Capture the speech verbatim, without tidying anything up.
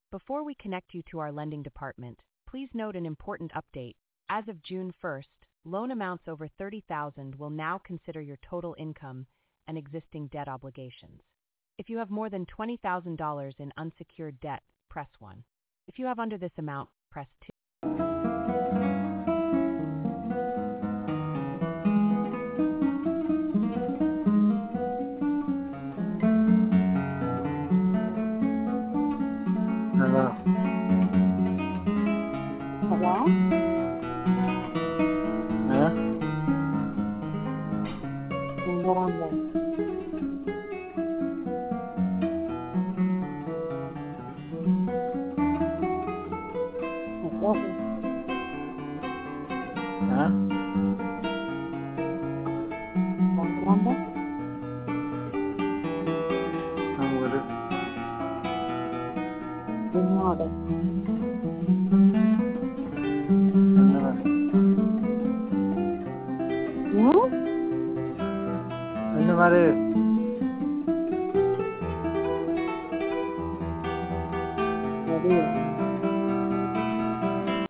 Before we connect you to our lending department, please note an important update. As of June first, loan amounts over thirty thousand dollars will now consider your total income and existing debt obligations. If you have more than twenty thousand dollars in unsecured debt, press one. If you have under this amount, press two. Hello. Hello? Huh? Grande. Hello? Huh? Grande? I'm with it. Signore. Another. You? Another. Maria.